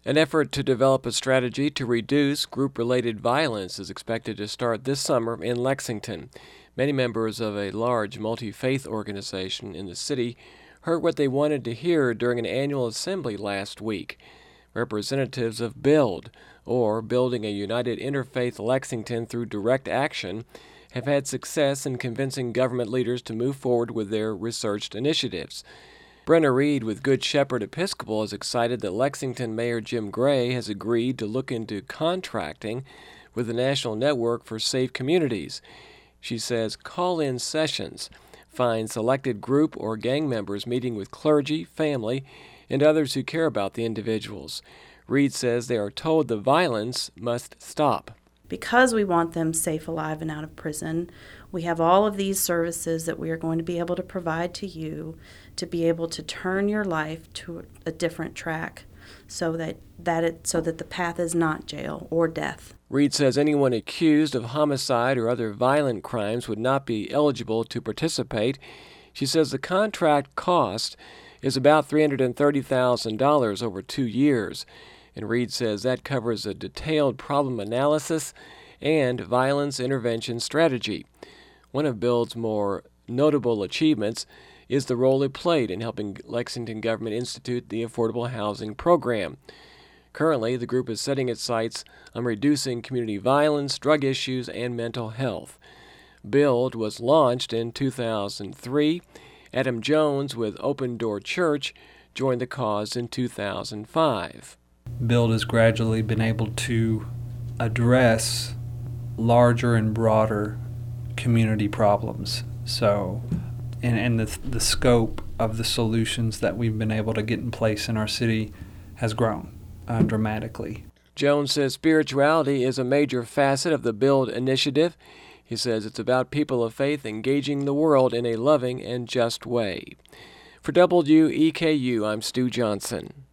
An effort to develop a strategy to reduce group-related violence is expected to start this summer in Lexington. Many members of a large multi-faith organization in the city heard what they wanted to hear during an annual assembly last week. Representatives of BUILD, or Building a United Interfaith Lexington Through Direct Action, have had success in convincing government leaders to move forward with their researched initiatives. Brenna Reed with Good Shepherd Episcopal is excited that Lexington Mayor Jim Gray has agreed to look into contracting with the National Network for Safe Communities. She says call-in sessions find selected group or gang members meeting with clergy, family, and others who care about the individuals. Reed says they are told the violence must stop. Because we want them safe, alive, and out of prison, we have all of these services that we are going to be able to provide to you to be able to turn your life to a different track so that the path is not jail or death. Reed says anyone accused of homicide or other violent crimes would not be eligible to participate. She says the contract cost is about $330,000 over 2 years. And Reed says that covers a detailed problem analysis and violence intervention strategy. One of BUILD's more notable achievements is the role it played in helping Lexington government institute the Affordable Housing Program. Currently, the group is setting its sights on reducing community violence, drug issues, and mental health. BUILD was launched in 2003. Adam Jones with Open Door Church joined the cause in 2005. BUILD has gradually been able to address larger and broader community problems. So, and the scope of the solutions that we've been able to get in place in our city has grown dramatically. Jones says spirituality is a major facet of the BUILD initiative. He says it's about people of faith engaging the world in a loving and just way. For WEKU, I'm Stu Johnson.